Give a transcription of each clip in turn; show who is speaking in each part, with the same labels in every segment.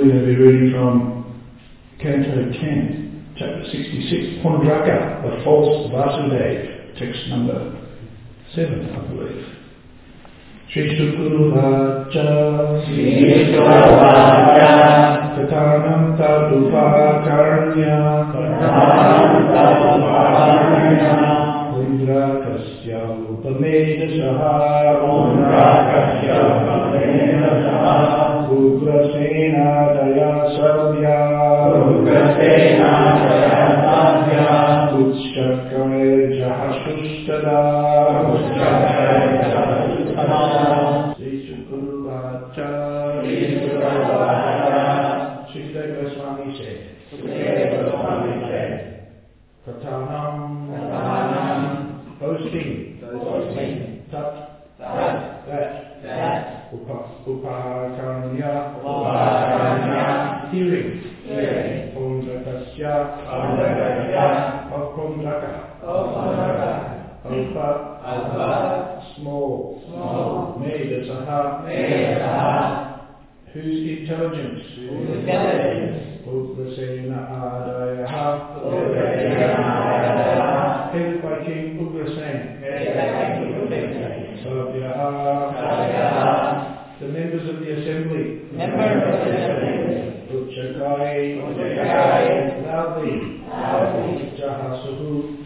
Speaker 1: We're going to be reading from Canto 10, Chapter 66, Pundraka, the False Vasudeva, text number 7, I believe. Shri Shukuru Vacha Katanam Tadupa Karanya Pundrakasya Upamedasaha Ugrasena Daya Savya Utshakare Jahashustada boasting, tat, that, upakaranya, hearing, pundrakasya, of pundraka, alpa, small, medasaha, whose intelligence, Ugrasena Adayaha, headed by King Ugrasena, Savyaha, the members of the assembly, Utchakai, loudly, Jahasuhu,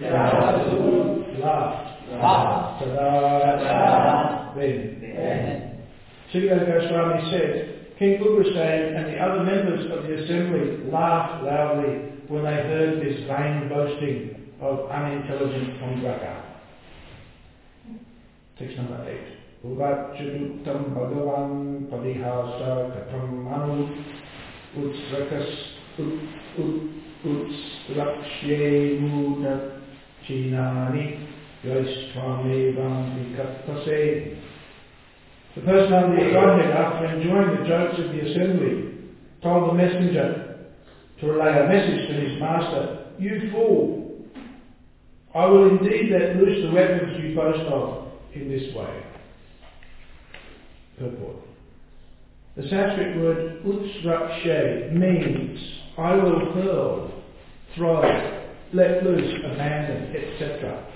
Speaker 1: laughed, Tada, then. Sukadeva Goswami said, King Ugrasena and the other members of the assembly laughed loudly when they heard this vain boasting of unintelligent Pundraka. Text number 8. Uvachuduktam Bhagavan Padihasa Katam Manu Utsrakas Utslakshye Muda Chinani Yaiswamevam Vikatase. The personality of Godhead, after enjoying the jokes of the assembly, told the messenger to relay a message to his master. You fool! I will indeed let loose the weapons you boast of in this way. Purport. The Sanskrit word utsrakshe means I will hurl, throw, let loose, abandon, etc.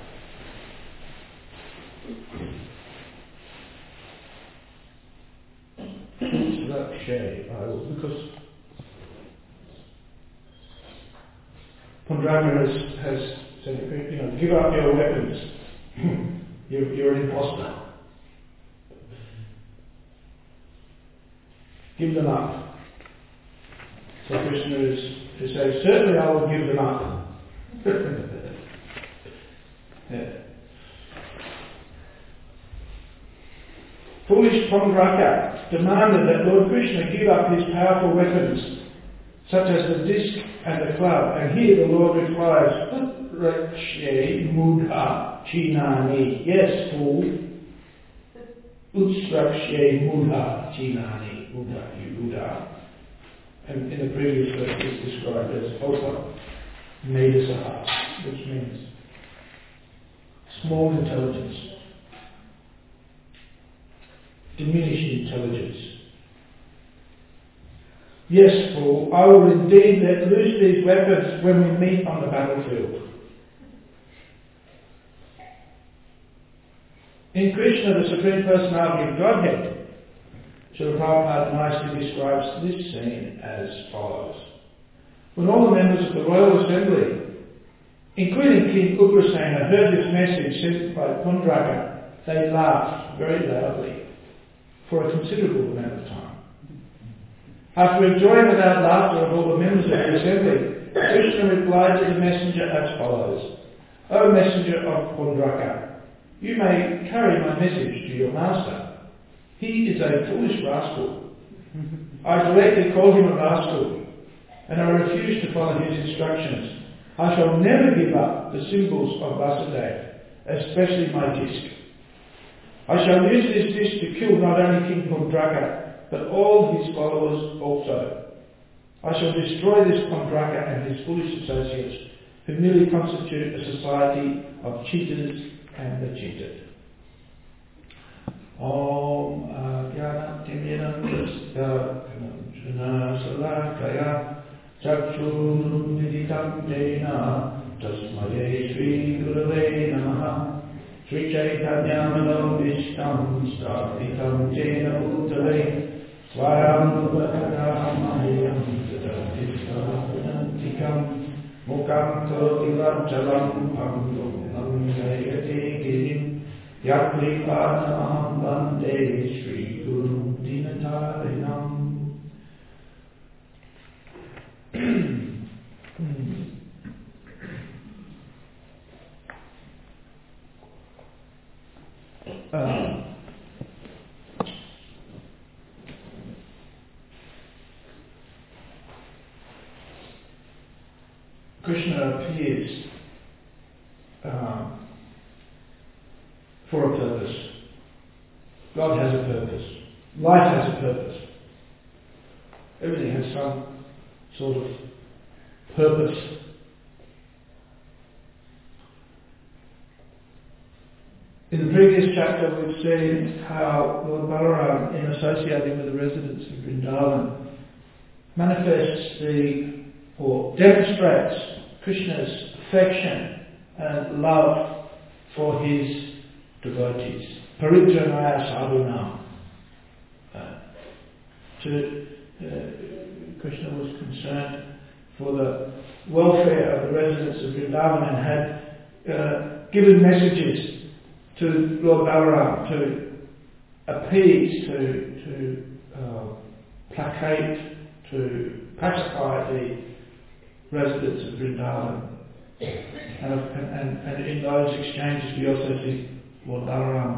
Speaker 1: Because Pundraka has said, give up your weapons. You're an imposter. Give them up. So Krishna says, certainly I will give them up. Yeah. Foolish Pundraka demanded that Lord Krishna give up his powerful weapons, such as the disc and the club. And here the Lord replies, Utsrakshe Mudha Chinani. Yes, fool. Utsrakshe Mudha Chinani. Mudha, you Buddha. And in the previous verse it's described as Opa Medasaha, which means small intelligence, diminished intelligence. Yes, fool, I will indeed let loose these weapons when we meet on the battlefield. In Krishna, the Supreme Personality of Godhead, Srila Prabhupada nicely describes this scene as follows. When all the members of the Royal Assembly, including King Ugrasena, heard this message sent by Pundraka, they laughed very loudly for a considerable amount of time. After enjoying without laughter of all the members of the assembly, Krishna replied to the messenger as follows. O messenger of Pundraka, you may carry my message to your master. He is a foolish rascal. I directly called him a rascal, and I refuse to follow his instructions. I shall never give up the symbols of Vasudeva, especially my disc. I shall use this disc to kill not only King Pundraka, but all his followers also. I shall destroy this Pundraka and his foolish associates, who merely constitute a society of cheaters and the cheated. Om Jnana Timyanam salakaya chakshurumniditam jena tasmaye Shri Gurave Namaha Shri Chaitanya Manobishtam Sthapitam Jena Bhutale Swayam Bhakadamayam Tadatisthapanatikam Mukam Karoti Vachalam Pangum Namjayate Girim Yakripanamaham Bande Shri Guru Dinatarinam. Krishna appears for a purpose. God has a purpose. Life has a purpose. Everything has some sort of purpose. In the previous chapter we've seen how Lord Balaram, in associating with the residents of Vrindavan, manifests or demonstrates Krishna's affection and love for his devotees. Parijjanaya sadhunam. Krishna was concerned for the welfare of the residents of Vrindavan and had given messages to Lord Balaram to appease, to placate, to pacify the residents of Vrindavan. And in those exchanges we also see Lord Balaram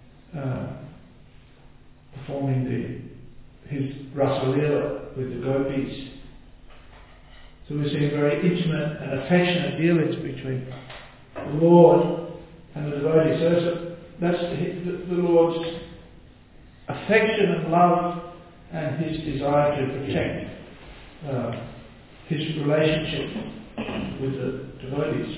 Speaker 1: performing his Rasa Leela with the gopis. So we see very intimate and affectionate dealings between the Lord and the devotees. So that's the Lord's affection and love and his desire to protect his relationship with the devotees.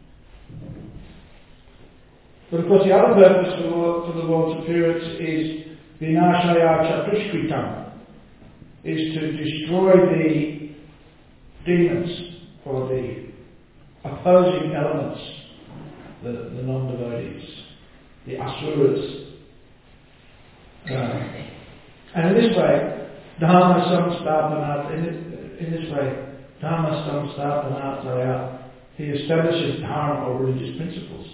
Speaker 1: But of course the other purpose for the Lord's appearance is Vinashaya Chatushkritam, is to destroy the demons or the opposing elements, the non-devotees, the asuras. And in this way, Dharma Samsthapanataya, he establishes dharma or religious principles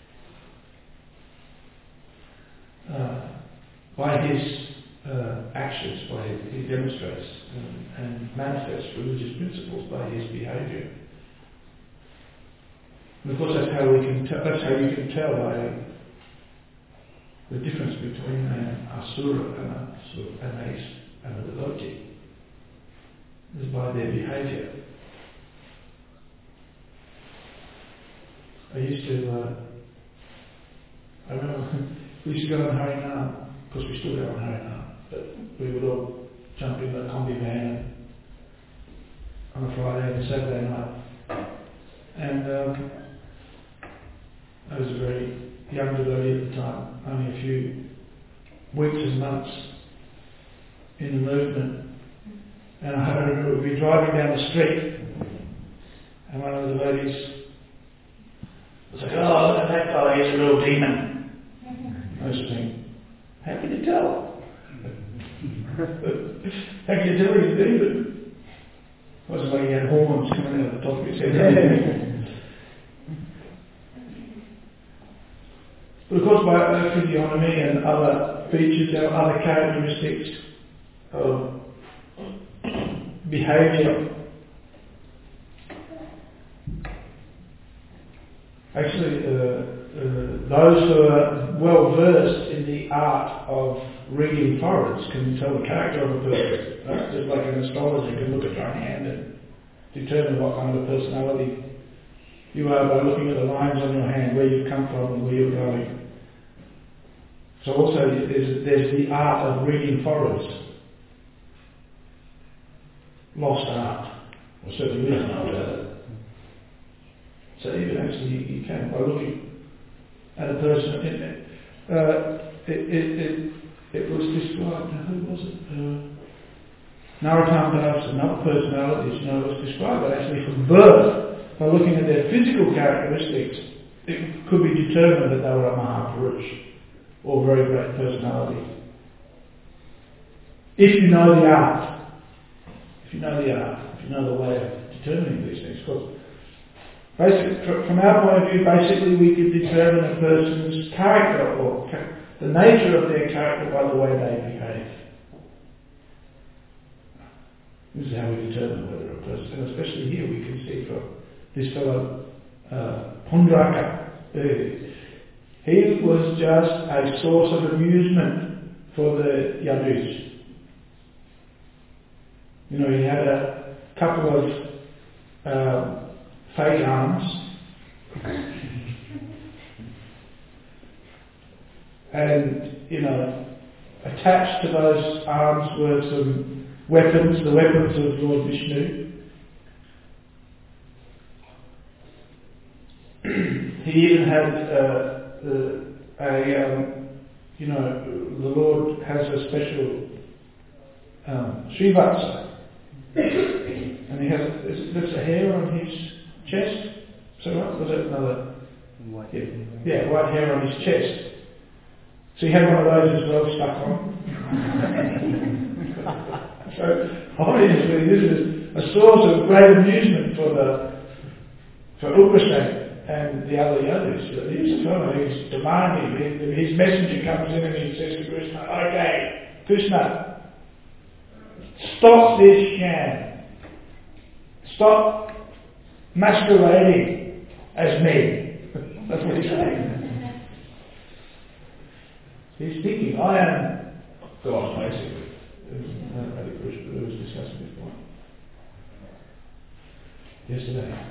Speaker 1: by his actions, he demonstrates and manifests religious principles by his behaviour. And of course, that's how you can tell by the difference between an asura and a devotee is by their behaviour. I remember we used to go on Harinam. Of course, we still go on Harinam, but we would all jump in the combi van on a Friday and Saturday night. And I was a very young devotee at the time, only a few weeks and months in the movement. And I remember we'd be driving down the street, and one of the devotees was like, "Oh, look at that guy, he's a real demon." I was thinking, how can you tell? How can you tell he's a demon? It wasn't like he had horns coming out of the top of his head. But of course, by physiognomy and other features, there are other characteristics of behaviour. Actually, those who are well versed in the art of reading foreheads can tell the character of a person. Just like an astrologer can look at your hand and determine what kind of personality you are by looking at the lines on your hand, where you've come from and where you're going. So also there's the art of reading foreheads. Lost art. Or certainly we don't know about it. So even actually you can, by looking at a person, it was described, who was it? Narottam Das and other personalities, was described that actually from birth, by looking at their physical characteristics, it could be determined that they were a Mahapurush, or very great personality. If you know the art, if you know the way of determining these things. Because basically, from our point of view, basically we could determine a person's character or the nature of their character by the way they behave. This is how we determine whether a person, and especially here we can see from this fellow Pundraka. He was just a source of amusement for the Yadus. He had a couple of fake arms, and attached to those arms were some weapons, the weapons of Lord Vishnu. He even had the Lord has a special Srivatsa, and he has there's a hair on his chest. So what was it? Another white hair on his chest. So he had one of those as well stuck on. So obviously this is a source of great amusement for Ugrasena and the other Yadus. He's a fellow who's demanding. His messenger comes in and he says to Krishna, "Okay, Krishna, stop this sham. Stop masquerading as me." That's what he's saying. He's thinking, I am God, basically. It was discussed before. Yesterday.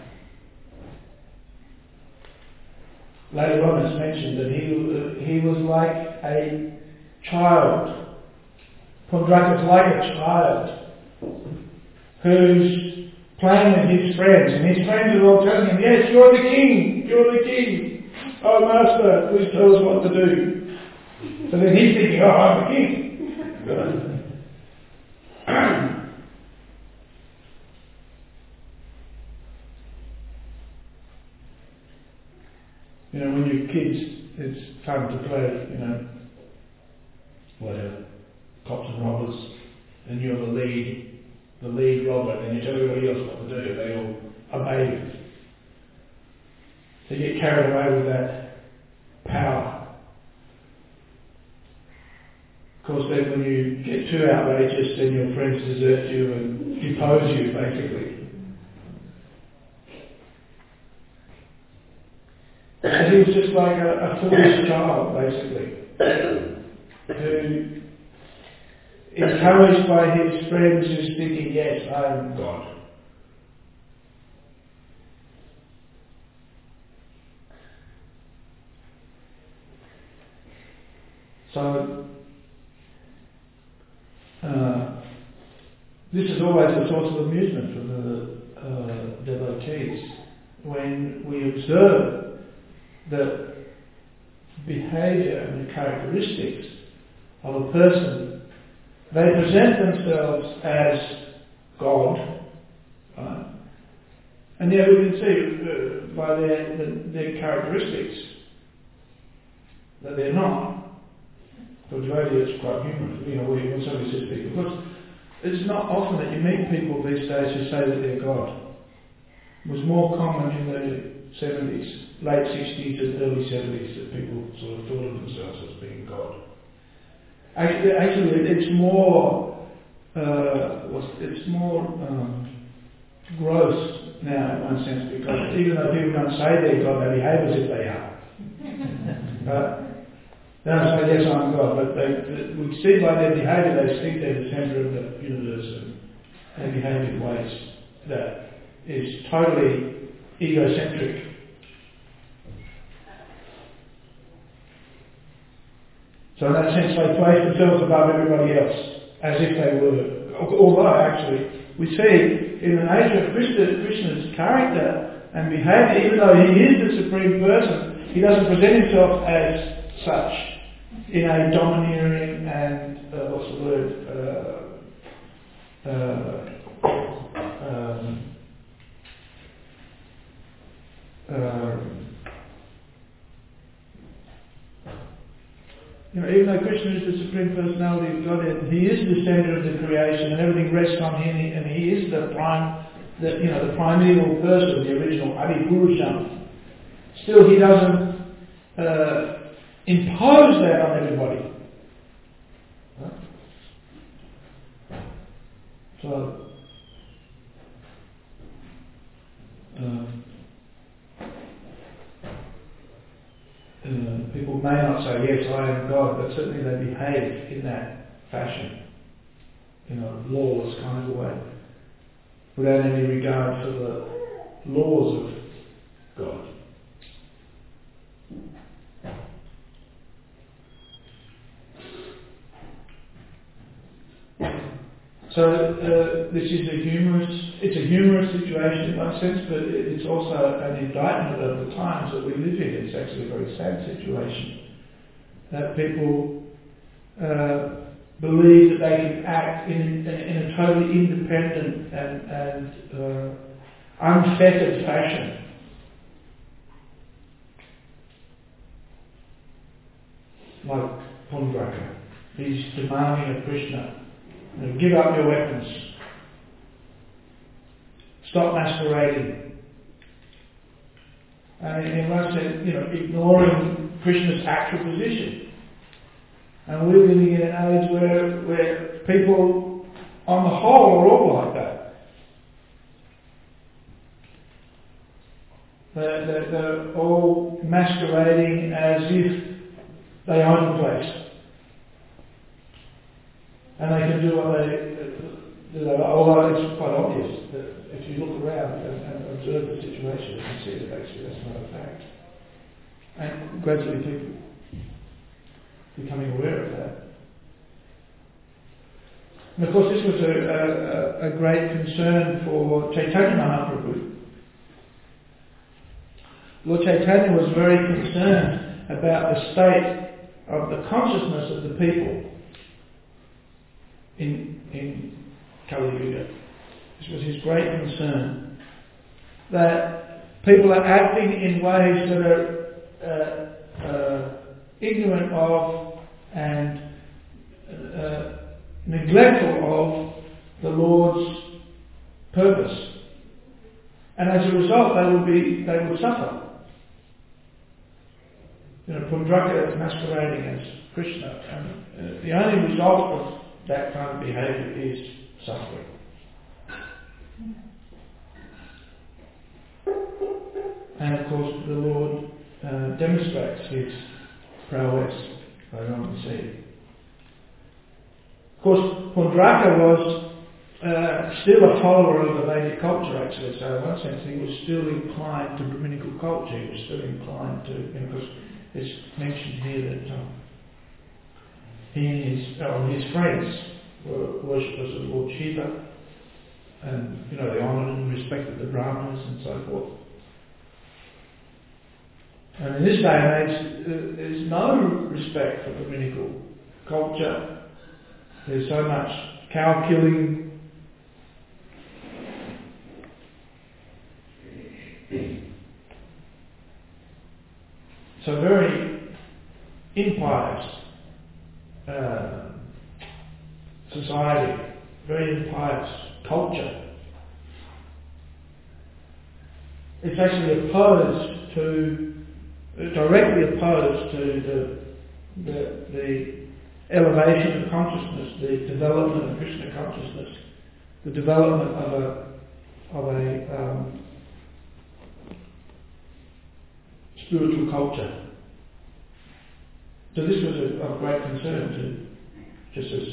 Speaker 1: Later on it's mentioned that he was like a child. Pundraka is like a child who's playing with his friends, and his friends are all telling him, "Yes, you're the king, you're the king. Oh master, please tell us what to do." So then he's thinking, "Oh, I'm the king." When you're kids, it's fun to play, whatever, cops and robbers, and you're the lead robber, and you tell everybody else what to do, they all obey you. So you get carried away with that power. Of course, then when you get too outrageous, then your friends desert you and depose you, basically. And he was just like a foolish child, basically, who, encouraged by his friends, is thinking, "Yes, I am God." So, this is always a source of amusement for the devotees when we observe the behaviour and the characteristics of a person. They present themselves as God, right? And yet we can see by their characteristics that they're not. For devotee, it's quite humorous. When somebody says to people, because it's not often that you meet people these days who say that they're God. It was more common in the 70s, late 60s and early 70s, that people sort of thought of themselves as being God. Actually, it's more gross now in one sense, because even though people don't say they're God, they behave as if they are. They don't say, "Yes, I'm God," but we see by their behaviour they think they're the centre of the universe, and they behave in ways that is totally egocentric. So in that sense they place themselves above everybody else, as if they were. Although actually we see in the nature of Krishna's character and behaviour, even though he is the Supreme Person, he doesn't present himself as such in a domineering and even though Krishna is the Supreme Personality of Godhead, He is the centre of the creation, and everything rests on Him, and He is the primeval person, the original Adi Purusha. Still, He doesn't impose that on everybody. Right? So, people may not say, yes, I am God, but certainly they behave in that fashion, lawless kind of a way, without any regard for the laws of God. So this is it's a humorous situation in one sense, but it's also an indictment of the times that we live in. It's actually a very sad situation that people believe that they can act in a totally independent and unfettered fashion. Like Pundraka. He's demanding of Krishna, give up your weapons. Stop masquerading. And in one sense, ignoring Krishna's actual position. And we're living in an age where people, on the whole, are all like that. They're all masquerading as if they own the place. And they can do what they although it's quite obvious that if you look around and observe the situation, you can see that actually that's not a fact. And gradually people becoming aware of that. And of course this was a great concern for Chaitanya Mahaprabhu. Lord Chaitanya was very concerned about the state of the consciousness of the people in Kali Yuga. This was his great concern, that people are acting in ways that are ignorant of and neglectful of the Lord's purpose, and as a result they would suffer. Pundraka is masquerading as Krishna, and the only result of that kind of behaviour is suffering. And of course the Lord demonstrates His prowess over on the sea. Of course, Pundraka was still a follower of the Vedic culture actually, so in one sense he was still inclined to Brahminical culture, he was still inclined to, because it's mentioned here that he and his friends were worshippers of Lord Shiva, and they honoured and respected the Brahmanas and so forth. And in this day and age, there's no respect for Brahminical culture. There's so much cow killing. So very impious society, very impious culture. It's actually directly opposed to the elevation of consciousness, the development of Krishna consciousness, the development of a spiritual culture. So this was of great concern to, just as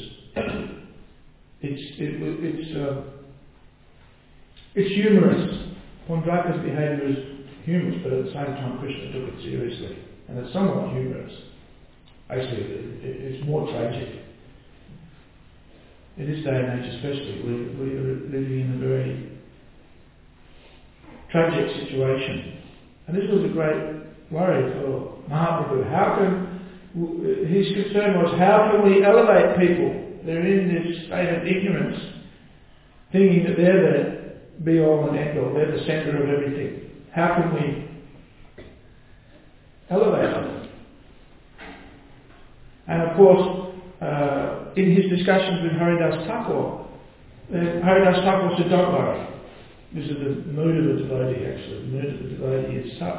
Speaker 1: it's humorous. Pundraka's behaviour is humorous, but at the same time Krishna took it seriously, and it's somewhat humorous. Actually, it's more tragic. In this day and age especially, we are living in a very tragic situation. And this was a great worry for Mahaprabhu. His concern was, how can we elevate people? They're in this state of ignorance. thinking that they're the be-all and end-all, they're the centre of everything. How can we elevate them? And of course, in his discussions with Haridas Thakur, Haridas Thakur said, don't worry. This is the mood of the devotee actually. The mood of the devotee is such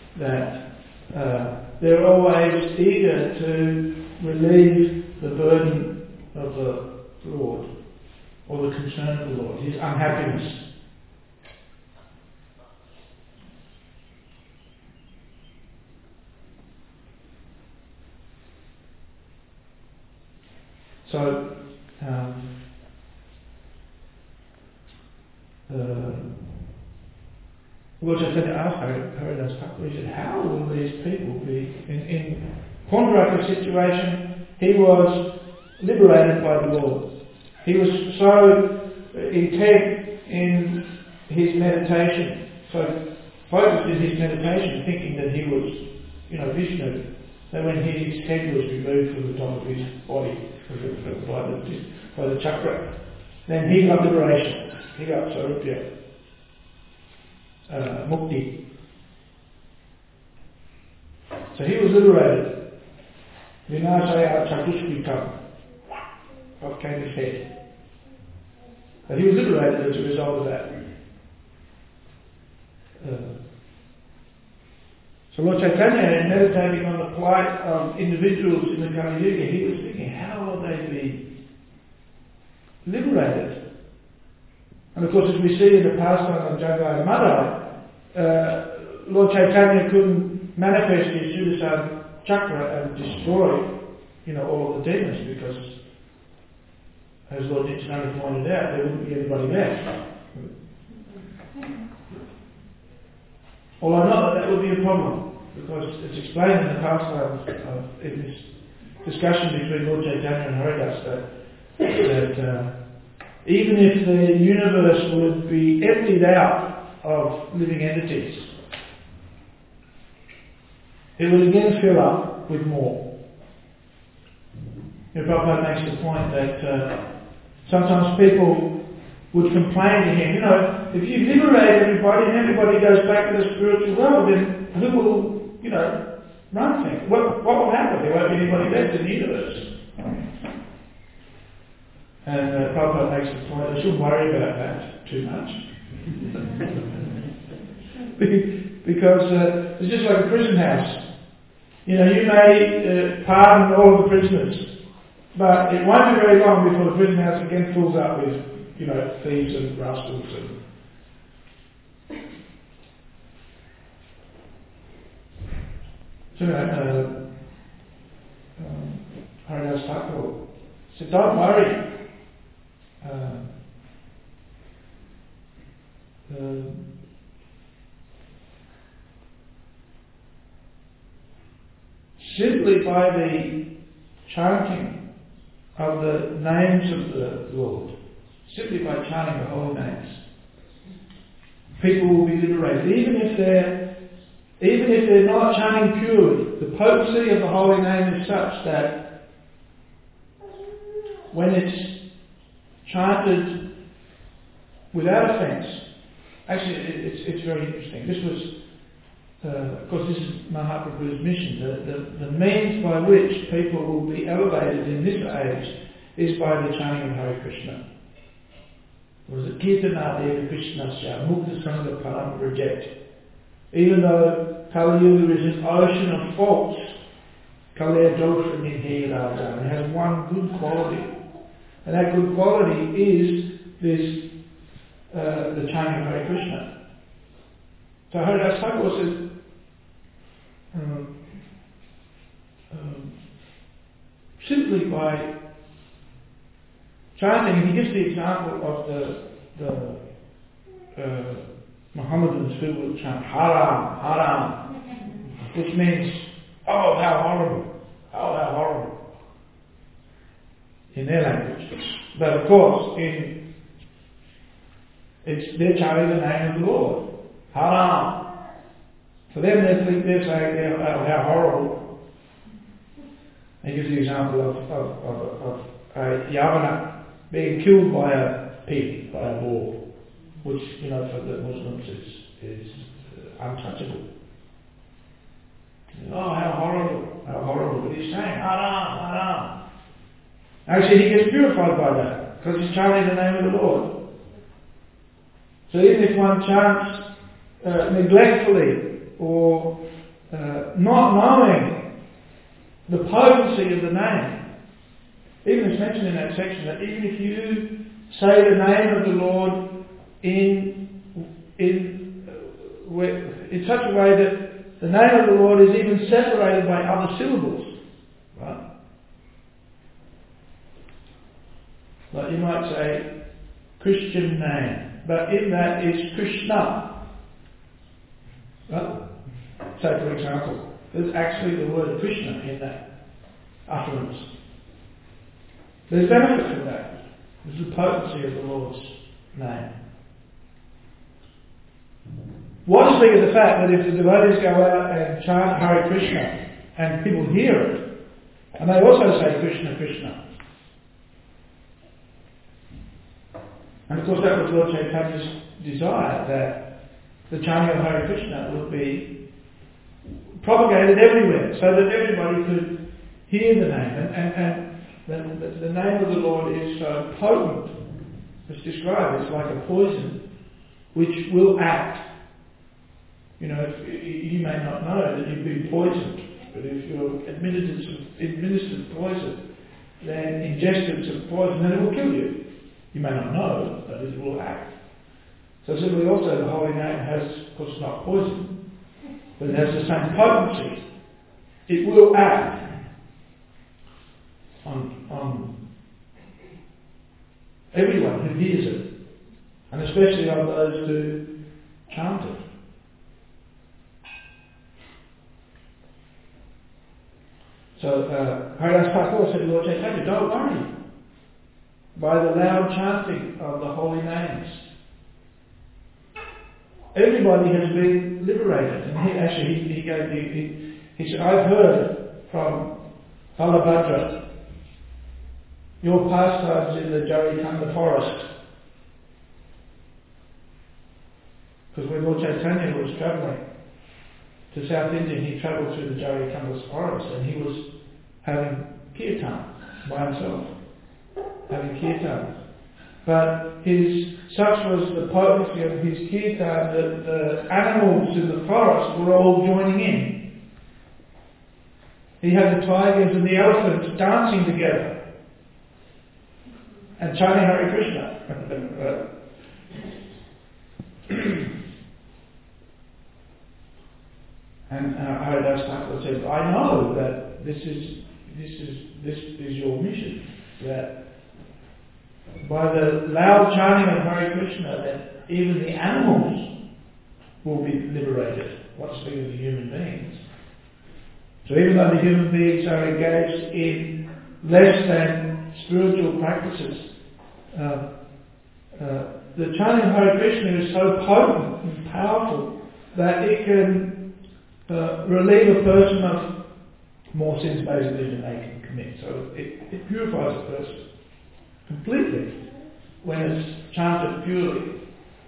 Speaker 1: that they're always eager to relieve the burden of the Lord or the concern of the Lord, his unhappiness. So, Lord Chaitanya asked Haridas Thakur, he said, how will these people be, in Pondaraka's situation, he was liberated by the Lord. He was so intent in his meditation, so focused in his meditation, thinking that he was, Vishnu, that when his head was removed from the top of his body by the chakra, then he got liberation. He got Sarupya, Mukti. So he was liberated. Vinashaya Chakushvikam. Off came his head. But he was liberated as a result of that. So Lord Chaitanya, in meditating on the plight of individuals in the Kali Yuga, he was thinking, how will they be liberated? And of course, as we see in the pastime of Jagai Madhai, Lord Chaitanya couldn't manifest his Sudarshan chakra and destroy, all of the demons, because, as Lord Nityananda pointed out, there wouldn't be anybody left. Although not that would be a problem, because it's explained in the pastime in this discussion between Lord Chaitanya and Haridas that even if the universe would be emptied out of living entities, it would again fill up with more. Prabhupada makes the point that sometimes people would complain to him, if you liberate everybody and everybody goes back to the spiritual world, then who will, run things? What will happen? There won't be anybody left in the universe. And Prabhupada makes the point, I shouldn't worry about that too much. Because it's just like a prison house. You may pardon all of the prisoners, but it won't be very long before the prison house again fills up with, thieves and rascals and so Haridas Thakur said, don't worry. Simply by the chanting of the names of the Lord, simply by chanting the holy names, people will be liberated. Even if they're not chanting purely, the potency of the holy name is such that when it's chanted without offence, actually it's very interesting. This was, of course, this is Mahaprabhu's mission. The means by which people will be elevated in this age is by the chanting of Hare Krishna. Was it Kirtana Deva Krishnasya Mukta Sangha Param reject? Even though Kali Yuga is an ocean of faults, Kalaya Dosha Nidhira, it has one good quality. And that good quality is this, the chanting of Hare Krishna. So Haridas Thakur says, simply by chanting, he gives the example of the Mohammedans who will chant Haram, Haram, which means, oh how horrible, oh how horrible, in their language. But of course, they're chanting the name of the Lord, Haram. For them, they're saying, oh how horrible. He gives the example of Yavana being killed by a pig, by a boar, which, for the Muslims is untouchable. Oh, how horrible. But he's saying, haram, haram. Actually, he gets purified by that, because he's chanting the name of the Lord. So even if one chants neglectfully, or not knowing the potency of the name, even it's mentioned in that section that even if you say the name of the Lord in such a way that the name of the Lord is even separated by other syllables, right? Like you might say, Christian name, but in that is Krishna. Right? So, for example, there's actually the word Krishna in that utterance. There's benefit from that. There's the potency of the Lord's name. What to speak of the fact that if the devotees go out and chant Hare Krishna and people hear it, and they also say Krishna, Krishna. And of course that was Lord Chaitanya's desire, that the chanting of Hare Krishna would be propagated everywhere, so that everybody could hear the name. And the name of the Lord is so potent. It's described, it's like a poison which will act. You may not know that you've been poisoned, but if you're administered poison, then ingested some poison, then it will kill you. You may not know, but it will act. So similarly also the holy name has, of course, not poison, but it has the same potency. It will act on everyone who hears it, and especially on those who chant it. So Haridas Thakur said to Lord Chaitanya, don't worry by the loud chanting of the holy names. Everybody has been liberated. And he said, I've heard from Balabhadra your pastimes in the Jarikanda forest. Because when Lord Chaitanya was travelling to South India, he travelled through the Jarikanda forest and he was having kirtan by himself. Having kirtan. But such was the potency of his kirtan that the animals in the forest were all joining in. He had the tigers and the elephants dancing together and chanting Hare Krishna. And Haridas Thakur said, I know that this is your mission, that by the loud chanting of Hare Krishna, that even the animals will be liberated. What to speak of the human beings? So even though the human beings are engaged in less than spiritual practices, the chanting of Hare Krishna is so potent and powerful that it can relieve a person of more sins basically than they can commit. So it purifies a person completely when it's chanted purely.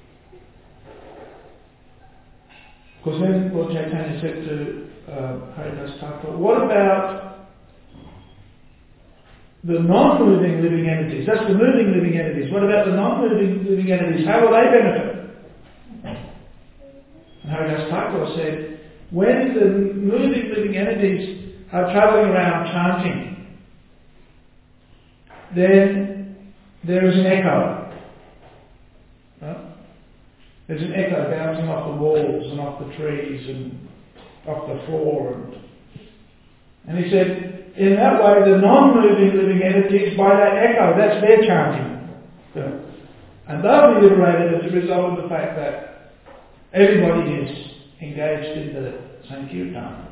Speaker 1: Because then Lord Chaitanya said to Haridas Thakur, what about the non-moving living entities? That's the moving living entities. What about the non-moving living entities? How will they benefit? And Haridas Thakur said, when the moving living entities are travelling around chanting, then there is an echo. Right? There's an echo bouncing off the walls and off the trees and off the floor. And he said, in that way, the non-moving living entities, by that echo, that's their chanting. And they'll be liberated as a result of the fact that everybody is engaged in the Sankirtan.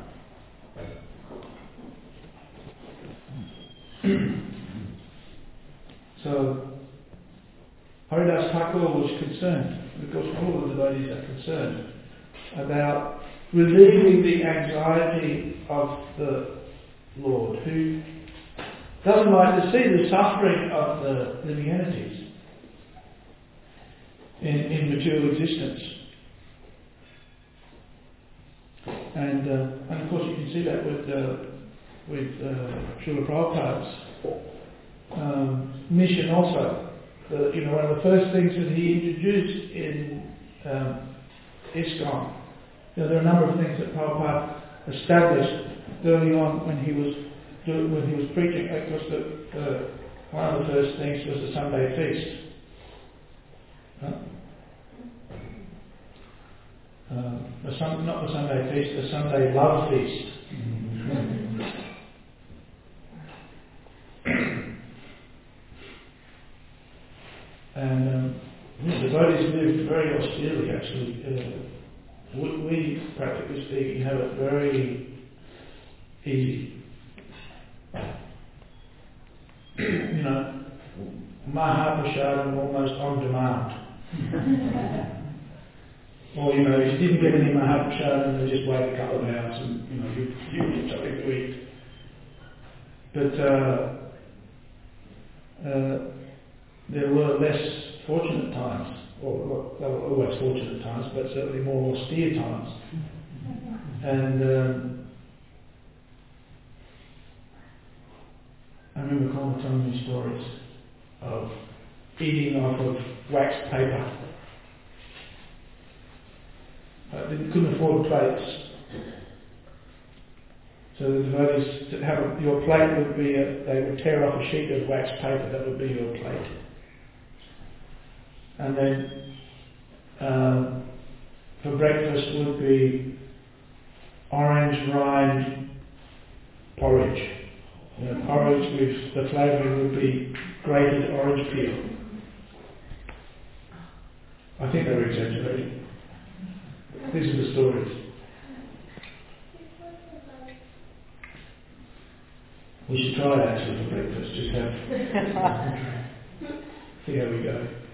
Speaker 1: So, Haridas Thakur was concerned, of course all the devotees are concerned, about relieving the anxiety of the Lord, who doesn't like to see the suffering of the living entities. in material existence. And of course you can see that with Srila Prabhupada's mission also. One of the first things that he introduced in ISKCON, there are a number of things that Prabhupada established early on when he was preaching. Of course, one of the first things was the Sunday feast. Not the Sunday feast, the Sunday love feast. And the devotees lived very austerely, actually. We, practically speaking, have it very easy. Mahaprasadam almost on demand. Or, if you didn't get any Mahaprasadam, then just wait a couple of hours and, you get something to eat. But there were less fortunate times, or there were always fortunate times, but certainly more austere times. And I remember Colin telling me stories of eating off of waxed paper. They couldn't afford plates. So the devotees, your plate would be, they would tear off a sheet of waxed paper, that would be your plate. And then for breakfast would be orange rind porridge. Porridge with the flavouring would be grated orange peel. I think they were exaggerating. These are the stories. We should try it actually for breakfast, just have see how we go.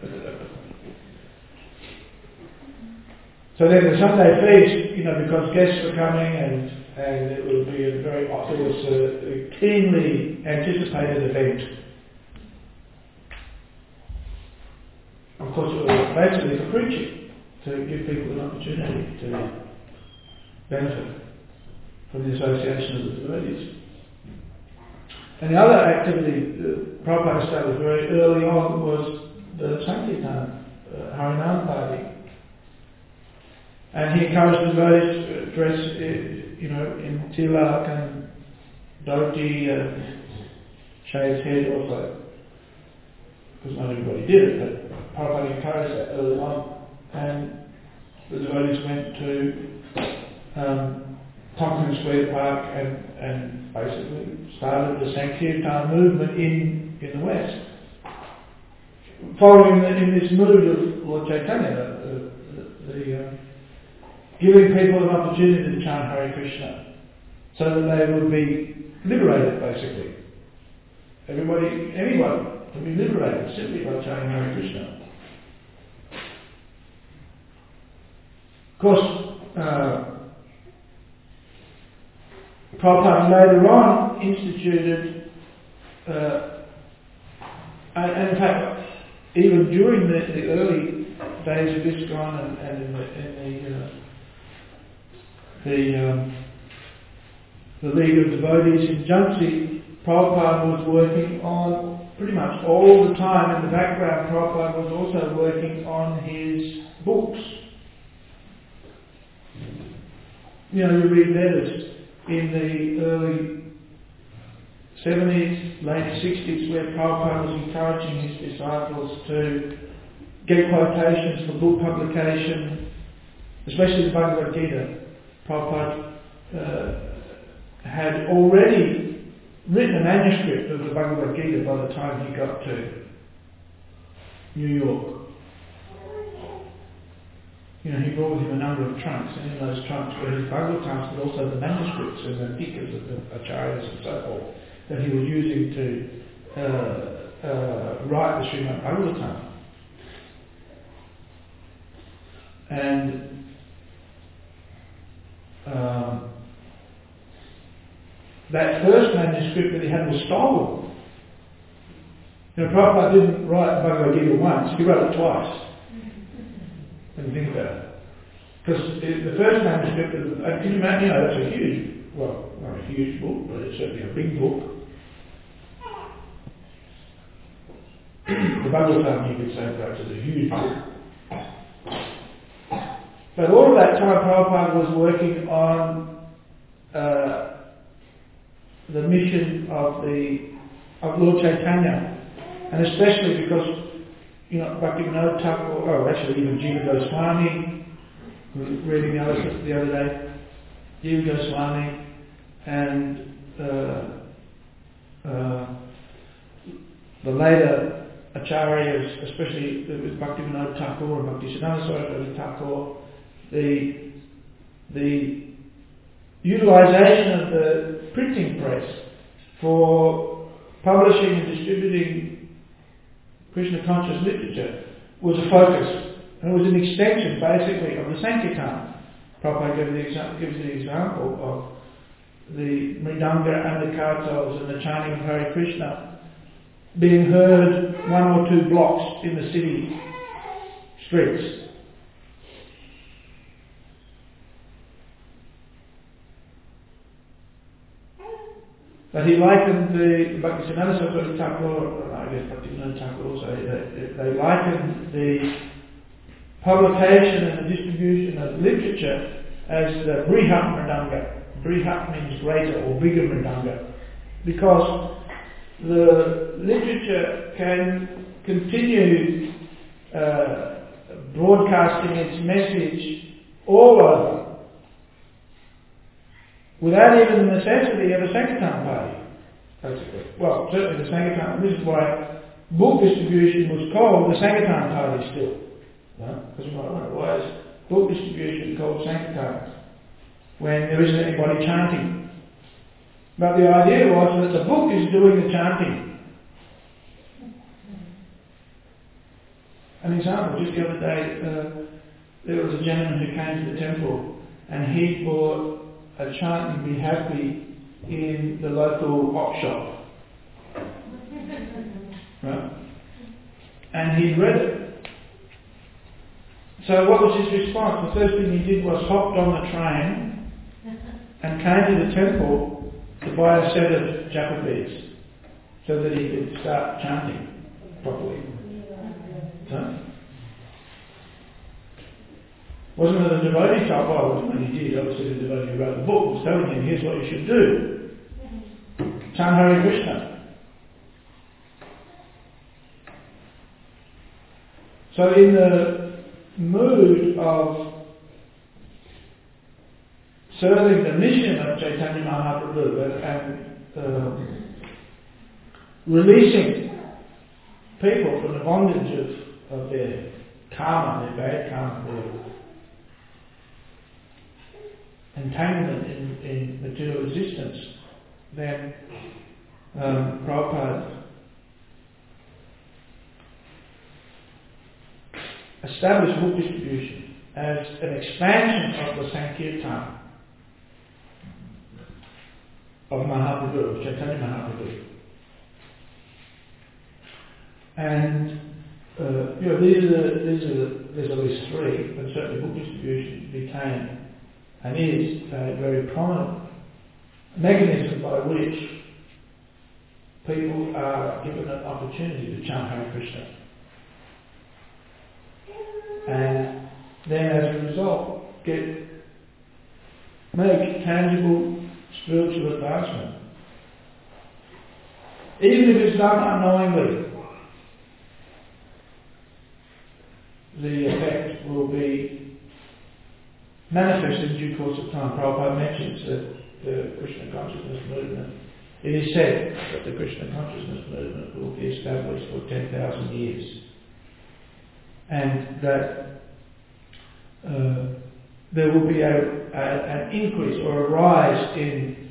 Speaker 1: So then the Sunday feast, because guests were coming and it would be it was a keenly anticipated event. Of course, it was basically for preaching, to give people an opportunity to benefit from the association of the devotees. And the other activity Prabhupada established very early on was the Sankirtan, Harinam party. And he encouraged the devotees to dress, in tilak and dhoti, shaved head also. Because not everybody did it, but Prabhupada encouraged that early on. And the devotees went to Tompkins Square Park and basically started the Sankirtan movement in the West. Following in this mood of Lord Chaitanya, giving people an opportunity to chant Hare Krishna so that they would be liberated basically. Anyone can be liberated simply by chanting Hare Krishna. Of course, Prabhupada later on instituted, and in fact, even during the early days of ISKCON and in the League of Devotees in Jhansi, Prabhupada was working on pretty much all the time in the background. Prabhupada was also working on his books. You read letters in the early 70s, late 60s, where Prabhupada was encouraging his disciples to get quotations for book publication, especially the Bhagavad Gita. Prabhupada had already written a manuscript of the Bhagavad Gita by the time he got to New York. He brought with him a number of trunks, and in those trunks were his Bhagavatams, but also the manuscripts and the tikas of the acharyas and so forth that he was using to write the Srimad Bhagavatam. And that first manuscript that he had was stolen. Prabhupada didn't write Bhagavad Gita once, he wrote it twice. can think about it. Because the first manuscript, can you imagine, that's a huge, well, not a huge book, but it's certainly a big book. The Bhagavatam, you could say, perhaps, is a huge book. But all of that time, Prabhupada was working on the mission of Lord Chaitanya, and especially because, Bhaktivinoda Thakur, actually even Jiva Goswami, who was reading the other day, Jiva Goswami, and the later acharyas, especially with Bhaktivinoda Thakur and Bhaktisiddhanta Saraswati Thakur, the utilisation of the printing press for publishing and distributing Krishna conscious literature was a focus, and it was an extension basically of the Sankirtan. Prabhupada gives the example of the Mridanga and the kartals and the chanting of Hare Krishna being heard 1 or 2 blocks in the city streets. But he likened the Bhaktisiddhanta Saraswati Thakur, I guess Bhaktivinoda Thakur also, they likened the publication and the distribution of literature as the Brihat Mridanga. Brihat means greater or bigger Mridanga, because the literature can continue broadcasting its message all over, without even the necessity of a Sankirtan party, basically. Well, certainly the Sankirtan, this is why book distribution was called the Sankirtan party still. Because you might wonder, why is book distribution called Sankirtan when there isn't anybody chanting? But the idea was that the book is doing the chanting. An example, just the other day, there was a gentleman who came to the temple and he bought a chant, "Be Happy," in the local op shop. Right? And he read it. So what was his response? The first thing he did was hopped on the train and came to the temple to buy a set of japa beads so that he could start chanting properly. So, wasn't it a devotee type? Well, it wasn't when he did. Obviously the devotee who wrote the book was telling him, here's what you should do. Chant Hare Krishna. So in the mood of serving the mission of Chaitanya Mahaprabhu and releasing people from the bondage of their karma, their bad karma, their entanglement in material existence, then Prabhupada established book distribution as an expansion of the Sankirtan of Mahaprabhu, Chaitanya Mahaprabhu. And there's at least 3, but certainly book distribution became and is a very prominent mechanism by which people are given an opportunity to chant Hare Krishna. And then as a result make tangible spiritual advancement. Even if it's done unknowingly, the effect will be manifest in due course of time. Prabhupada mentions that the Krishna consciousness movement, it is said that the Krishna consciousness movement will be established for 10,000 years. And that there will be an increase or a rise in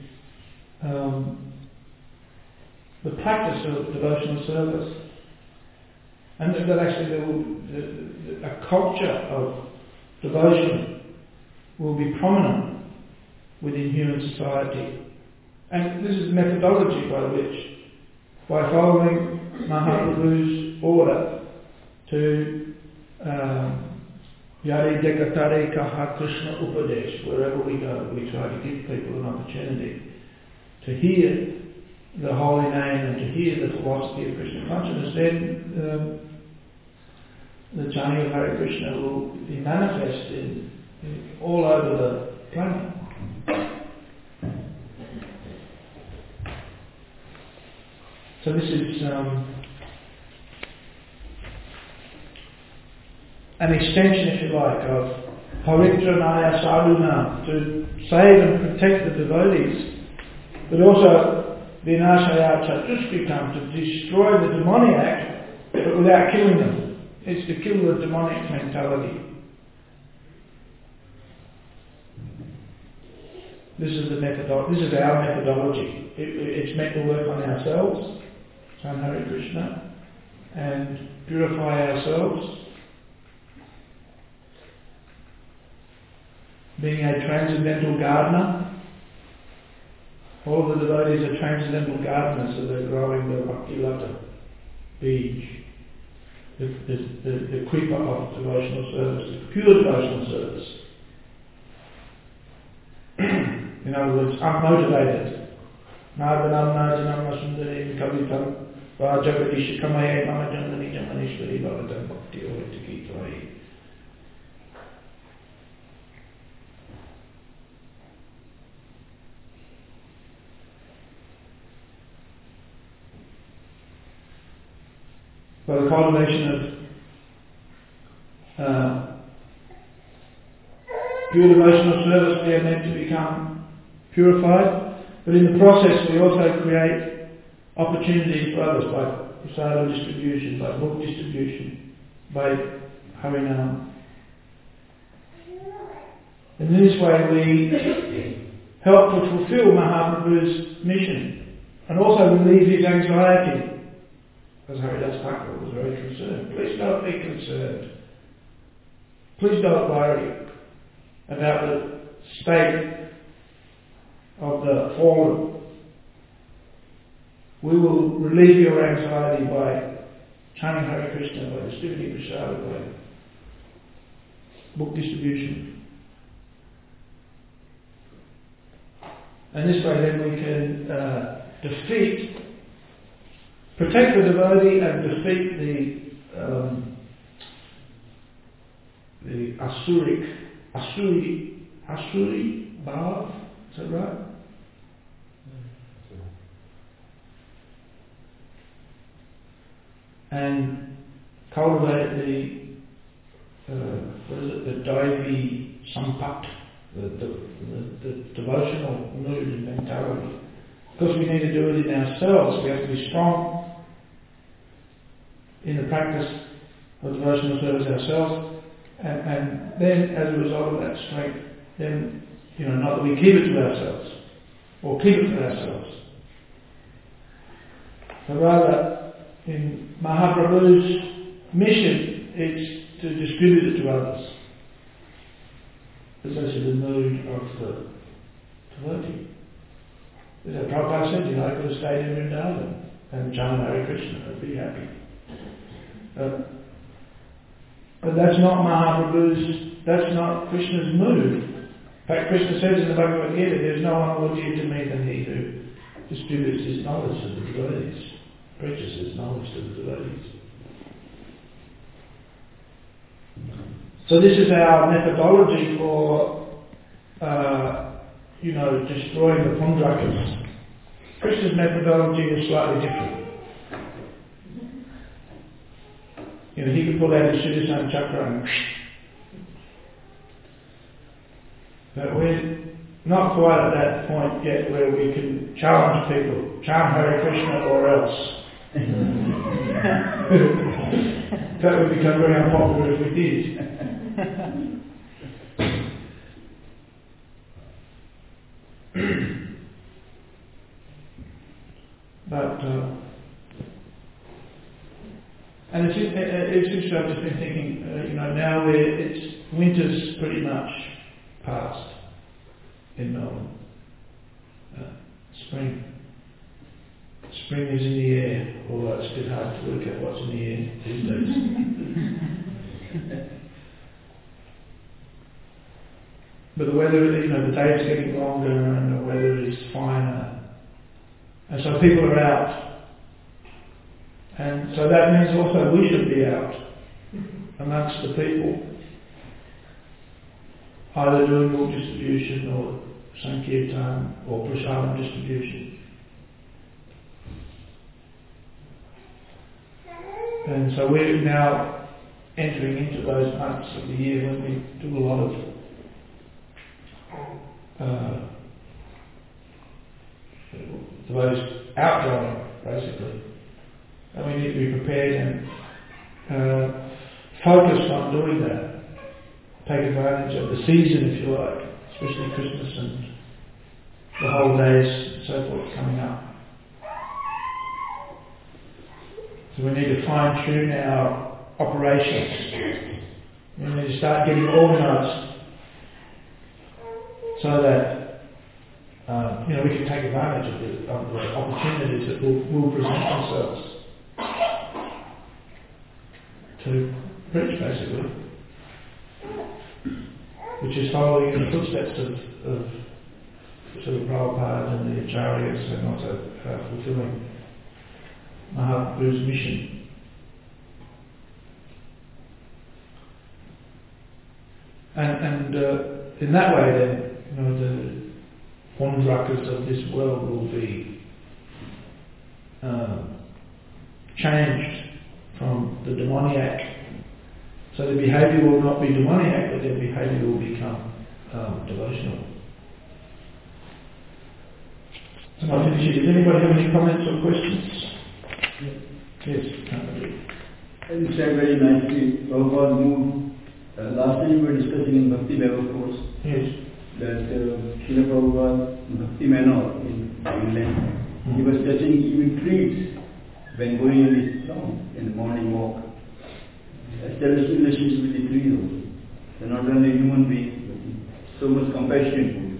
Speaker 1: the practice of devotional service. And that actually there will a culture of devotion will be prominent within human society. And this is the methodology by following Mahaprabhu's order to Yadi Dekatare Kaha Krishna Upadesh. Wherever we go, we try to give people an opportunity to hear the holy name and to hear the philosophy of Krishna consciousness. Then the chanting of Hare Krishna will be manifest in all over the planet. So this is an extension, if you like, of Paritranaya Sadhuna, to save and protect the devotees, but also Vinashaya Chatushkikam, to destroy the demoniac, but without killing them. It's to kill the demonic mentality. This is our methodology. It's meant to work on ourselves, chant Hare Krishna, and purify ourselves. Being a transcendental gardener, all of the devotees are transcendental gardeners, so they're growing the Bhakti-lata beej, the creeper of devotional service, the pure devotional service. In other words, unmotivated. Nardanam Najanam Sundarim Kavitam Vajagadish Kamaye Mama Janani Jamanishwari Bhavatam Bhakti Oritiki Tvai. By the cultivation of pure devotional service, we are meant to become purified, but in the process we also create opportunities for others by prasadam distribution, by book distribution, by Harinam. And in this way we help to fulfill Mahaprabhu's mission and also relieve his anxiety. As Haridas Thakur was very concerned. Please don't be concerned. Please don't worry about the state of the fallen. We will relieve your anxiety by chanting Hare Krishna, by distributing prasada, by book distribution. And this way then we can protect the devotee and defeat the Asuri Bhav, is that right? And cultivate the Daivi Sampat, the devotional mood and mentality. Because we need to do it in ourselves, we have to be strong in the practice of devotional service ourselves, and then as a result of that strength, then, not that we keep it to ourselves, or keep it for ourselves, but rather in Mahaprabhu's mission, it's to distribute it to others. This is the mood of the devotee. As Prabhupada said, I could have stayed in Vrindavan and chanted Hare Krishna, I'd be happy. But that's not that's not Krishna's mood. In fact, Krishna says in the Bhagavad Gita, there's no one more dear to me than he who distributes his knowledge to the devotees, preaches his knowledge to the devotees. So this is our methodology for, destroying the Pundrakas. Krishna's methodology is slightly different. He could pull out his Sudarsana Chakra and but we're not quite at that point yet where we can challenge people, chant Hare Krishna or else. That would become very unpopular if we did. But and it's interesting. I've just been thinking, now it's winter's pretty much past in Melbourne. Spring is in the air, although it's a bit hard to work out what's in the air these days. But the weather, the day is getting longer and the weather is finer. And so people are out. And so that means also we should be out amongst the people, either doing book distribution or Sankirtan or Prasadam distribution. And so we're now entering into those months of the year when we do a lot of those outgoing, basically. And we need to be prepared and focused on doing that. Take advantage of the season, if you like, especially Christmas and the holidays and so forth coming up. So we need to fine-tune our operations. We need to start getting organised so that we can take advantage of the opportunities that will present themselves to preach, basically, which is following in the footsteps of sort of Prabhupada and the Acharyas, and also fulfilling Mahaprabhu's mission. And in that way, then, the Wandrakas of this world will be changed from the demoniac. So the behaviour will not be demoniac, but their behaviour will become devotional. So I finish it. Does anybody have any comments or questions? Yes.
Speaker 2: You said very nicely, Prabhupada moved. Last time we were discussing in Bhakti Bhava course.
Speaker 1: Yes.
Speaker 2: That Srila Prabhupada, Bhakti Manor in England, he was touching even trees when going in the morning walk. Establishing relationship with the trees also. They're not only human beings, but so much compassion.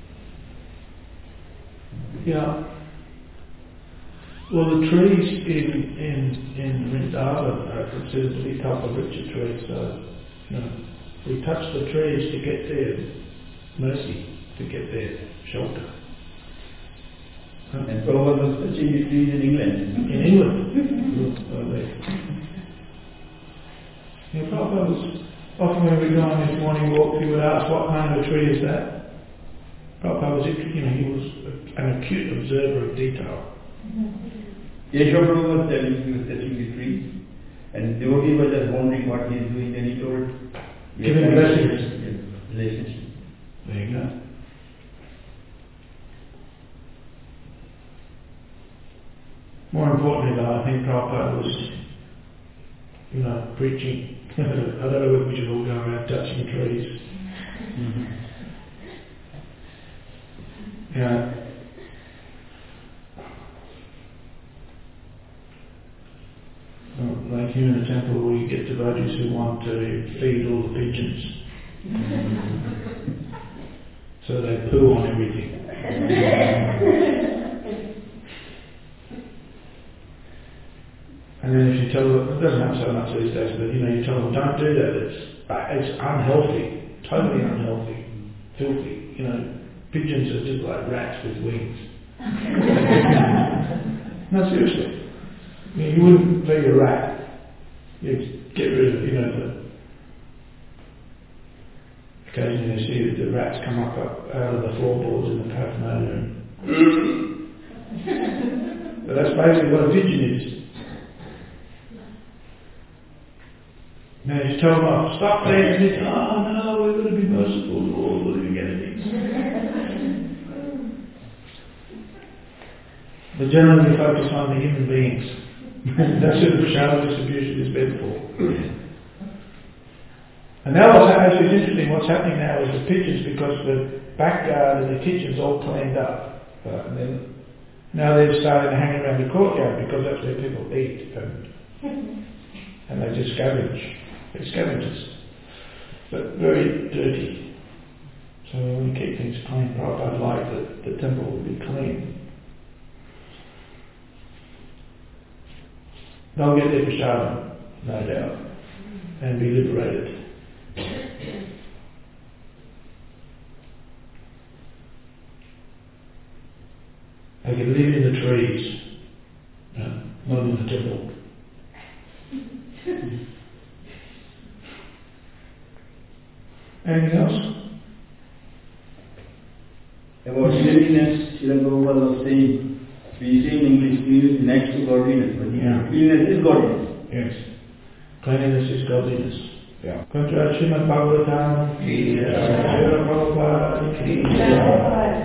Speaker 1: Yeah. Well, the trees in Vrindavan are considered to be Kalpavriksha trees, so we touch the trees to get their mercy, to get their shelter.
Speaker 2: And Prabhupada was touching the trees in England.
Speaker 1: In England? Prabhupada was, often when we go on this morning walk, he would ask, what kind of a tree is that? Prabhupada was, he was an acute observer of detail.
Speaker 2: Yeshua Prabhu was telling he was touching the trees, and the devotee was just wondering what he is doing, and he told,
Speaker 1: giving blessings.
Speaker 2: Relationship.
Speaker 1: There you go. More importantly, though, I think Prabhupada was, preaching. I don't know whether we should all go around touching trees. Like here in the temple, we get devotees who want to feed all the pigeons. So they poo on everything. And then if you tell them, it doesn't happen so much these days, but you tell them, don't do that, it's unhealthy, totally unhealthy, filthy. Pigeons are just like rats with wings. No, seriously. You wouldn't feed a rat. You'd get rid of, occasionally you see the rats come up out of the floorboards in the paraphernalia. But that's basically what a pigeon is. Now you tell them off, stop feeding this, oh no, we're going to be merciful to all the living entities. But generally we focus on the human beings. That's what the Prasadam distribution is meant for. And now actually it's interesting, what's happening now is the pigeons, because the back garden and the kitchen's all cleaned up. And then now they're starting to hang around the courtyard because that's where people eat and they just scavenge. They're scavengers. But very dirty. So we keep things clean. I'd like that the temple will be clean. They'll get their prasadam, no doubt, and be liberated. They can live in the trees, not in the temple. Anything else?
Speaker 2: About cleanliness, Srila Prabhupada was saying, we say in English, cleanliness is next to godliness, but cleanliness is godliness.
Speaker 1: Yes. Cleanliness is godliness. Yeah. Contra Srimad Bhagavatam ki jai, Srila Prabhupada ki jai.